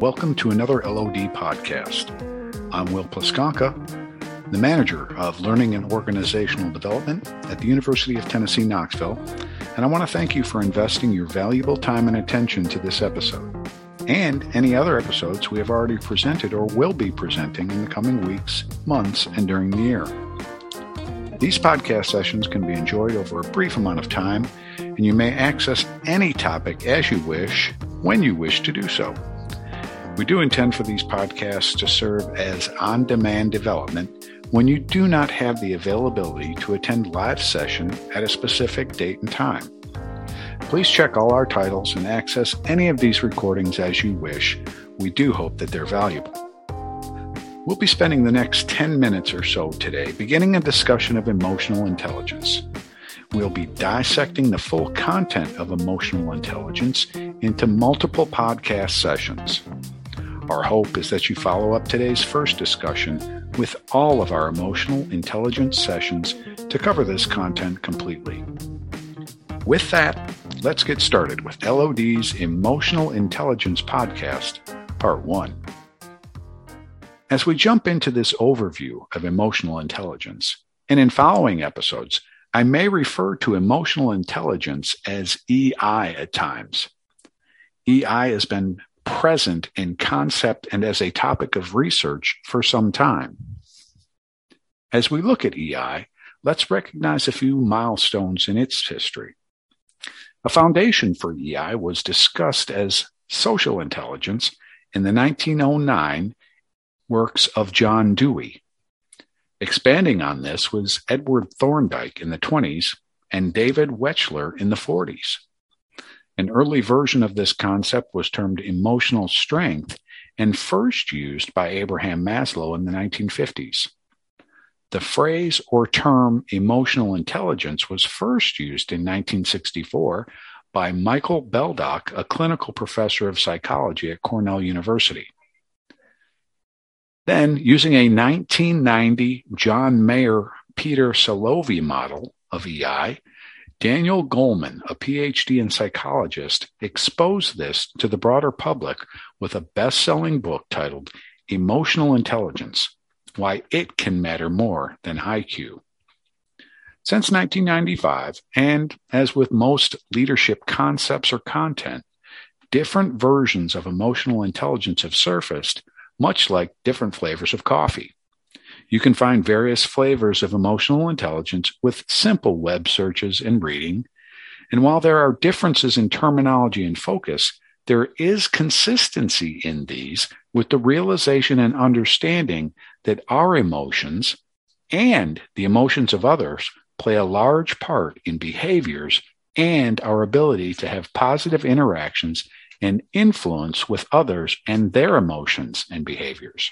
welcome to another LOD podcast. I'm Will Plaskanka, the manager of Learning and Organizational Development at the University of Tennessee, Knoxville, and I want to thank you for investing your valuable time and attention to this episode, and any other episodes we have already presented or will be presenting in the coming weeks, months, and during the year. These podcast sessions can be enjoyed over a brief amount of time, and you may access any topic as you wish, when you wish to do so. We do intend for these podcasts to serve as on-demand development when you do not have the availability to attend live session at a specific date and time. Please check all our titles and access any of these recordings as you wish. We do hope that they're valuable. We'll be spending the next 10 minutes or so today beginning a discussion of emotional intelligence. We'll be dissecting the full content of emotional intelligence into multiple podcast sessions. Our hope is that you follow up today's first discussion with all of our emotional intelligence sessions to cover this content completely. With that, let's get started with LOD's Emotional Intelligence Podcast, Part 1. As we jump into this overview of emotional intelligence, and in following episodes, I may refer to emotional intelligence as EI at times. EI has been present in concept and as a topic of research for some time. As we look at EI, let's recognize a few milestones in its history. A foundation for EI was discussed as social intelligence in the 1909 works of John Dewey. Expanding on this was Edward Thorndike in the 1920s and David Wechsler in the 1940s. An early version of this concept was termed emotional strength and first used by Abraham Maslow in the 1950s. The phrase or term emotional intelligence was first used in 1964 by Michael Beldock, a clinical professor of psychology at Cornell University. Then, using a 1990 John Mayer Peter Salovey model of EI, Daniel Goleman, a PhD and psychologist, exposed this to the broader public with a best-selling book titled Emotional Intelligence: Why It Can Matter More Than IQ. Since 1995, and as with most leadership concepts or content, different versions of emotional intelligence have surfaced, much like different flavors of coffee. You can find various flavors of emotional intelligence with simple web searches and reading. And while there are differences in terminology and focus, there is consistency in these with the realization and understanding that our emotions and the emotions of others play a large part in behaviors and our ability to have positive interactions and influence with others and their emotions and behaviors.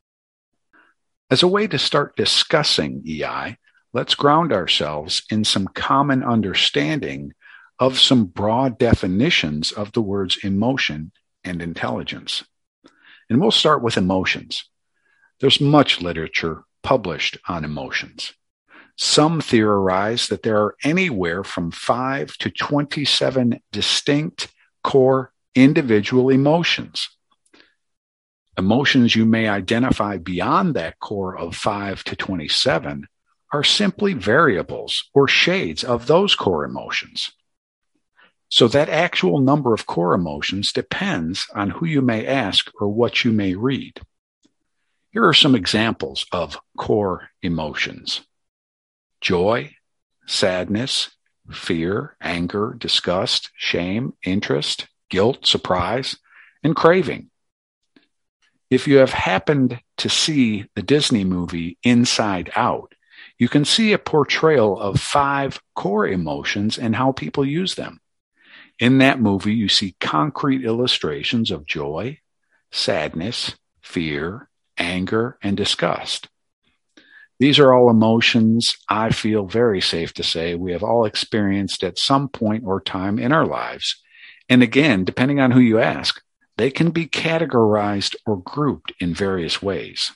As a way to start discussing EI, let's ground ourselves in some common understanding of some broad definitions of the words emotion and intelligence. And we'll start with emotions. There's much literature published on emotions. Some theorize that there are anywhere from 5 to 27 distinct core individual emotions. Emotions you may identify beyond that core of 5 to 27 are simply variables or shades of those core emotions. So that actual number of core emotions depends on who you may ask or what you may read. Here are some examples of core emotions: joy, sadness, fear, anger, disgust, shame, interest, guilt, surprise, and craving. If you have happened to see the Disney movie Inside Out, you can see a portrayal of 5 core emotions and how people use them. In that movie, you see concrete illustrations of joy, sadness, fear, anger, and disgust. These are all emotions I feel very safe to say we have all experienced at some point or time in our lives. And again, depending on who you ask, they can be categorized or grouped in various ways.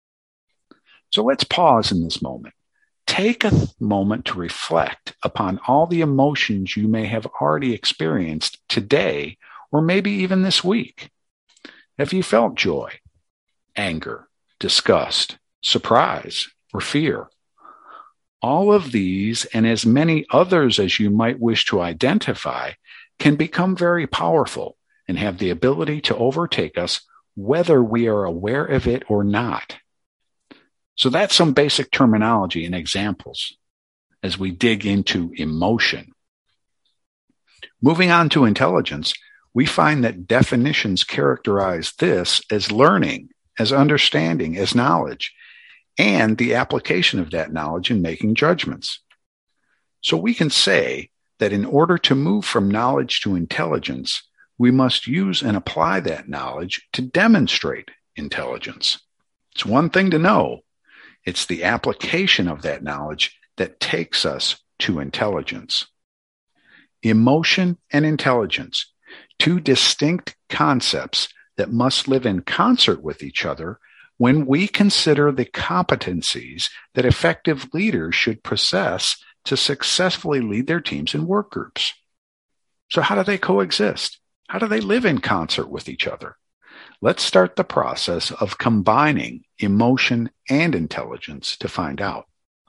So let's pause in this moment. Take a moment to reflect upon all the emotions you may have already experienced today or maybe even this week. Have you felt joy, anger, disgust, surprise, or fear? All of these, and as many others as you might wish to identify, can become very powerful and have the ability to overtake us whether we are aware of it or not. So that's some basic terminology and examples as we dig into emotion. Moving on to intelligence, we find that definitions characterize this as learning, as understanding, as knowledge, and the application of that knowledge in making judgments. So we can say that in order to move from knowledge to intelligence, we must use and apply that knowledge to demonstrate intelligence. It's one thing to know. It's the application of that knowledge that takes us to intelligence. Emotion and intelligence, two distinct concepts that must live in concert with each other when we consider the competencies that effective leaders should possess to successfully lead their teams and work groups. So how do they coexist? How do they live in concert with each other? Let's start the process of combining emotion and intelligence to find out.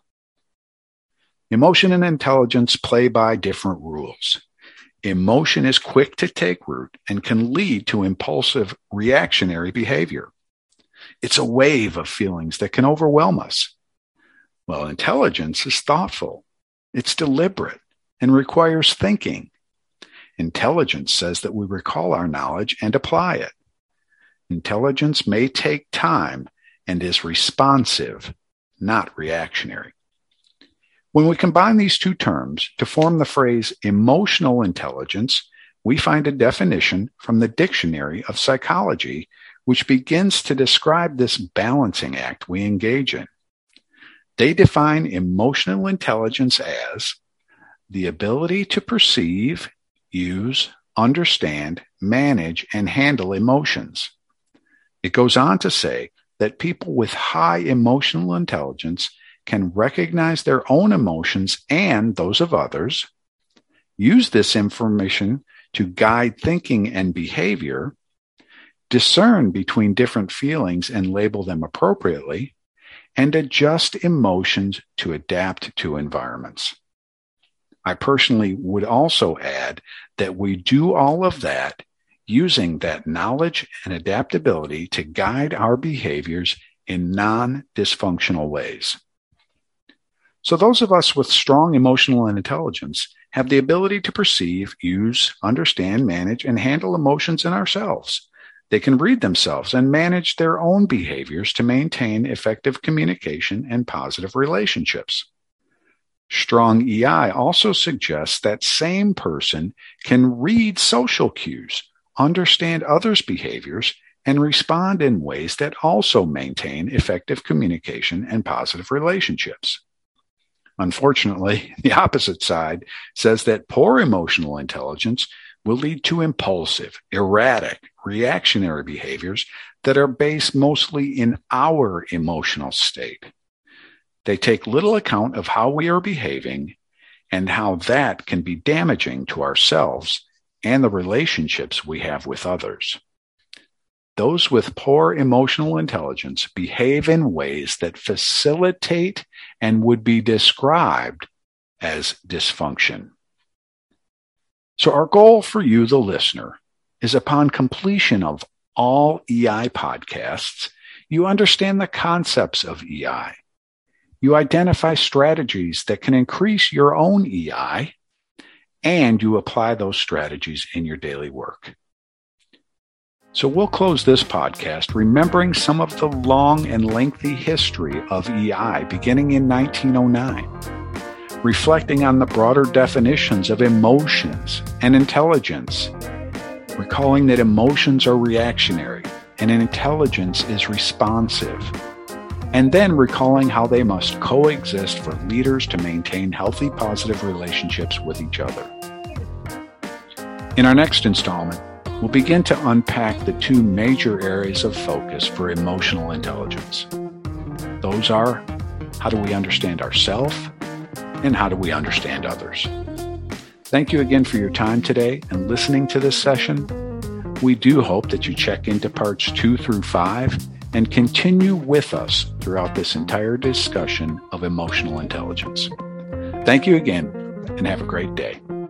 Emotion and intelligence play by different rules. Emotion is quick to take root and can lead to impulsive reactionary behavior. It's a wave of feelings that can overwhelm us. Well, intelligence is thoughtful. It's deliberate and requires thinking. Intelligence says that we recall our knowledge and apply it. Intelligence may take time and is responsive, not reactionary. When we combine these two terms to form the phrase emotional intelligence, we find a definition from the Dictionary of Psychology, which begins to describe this balancing act we engage in. They define emotional intelligence as the ability to perceive, use, understand, manage, and handle emotions. It goes on to say that people with high emotional intelligence can recognize their own emotions and those of others, use this information to guide thinking and behavior, discern between different feelings and label them appropriately, and adjust emotions to adapt to environments. I personally would also add that we do all of that using that knowledge and adaptability to guide our behaviors in non-dysfunctional ways. So those of us with strong emotional intelligence have the ability to perceive, use, understand, manage, and handle emotions in ourselves. They can read themselves and manage their own behaviors to maintain effective communication and positive relationships. Strong EI also suggests that same person can read social cues, understand others' behaviors, and respond in ways that also maintain effective communication and positive relationships. Unfortunately, the opposite side says that poor emotional intelligence will lead to impulsive, erratic, reactionary behaviors that are based mostly in our emotional state. They take little account of how we are behaving and how that can be damaging to ourselves and the relationships we have with others. Those with poor emotional intelligence behave in ways that facilitate and would be described as dysfunction. So our goal for you, the listener, is upon completion of all EI podcasts, you understand the concepts of EI. You identify strategies that can increase your own EI, and you apply those strategies in your daily work. So we'll close this podcast remembering some of the long and lengthy history of EI beginning in 1909, reflecting on the broader definitions of emotions and intelligence, recalling that emotions are reactionary and intelligence is responsive, and then recalling how they must coexist for leaders to maintain healthy, positive relationships with each other. In our next installment, we'll begin to unpack the two major areas of focus for emotional intelligence. Those are, how do we understand ourselves, and how do we understand others? Thank you again for your time today and listening to this session. We do hope that you check into parts 2 through 5 and continue with us throughout this entire discussion of emotional intelligence. Thank you again, and have a great day.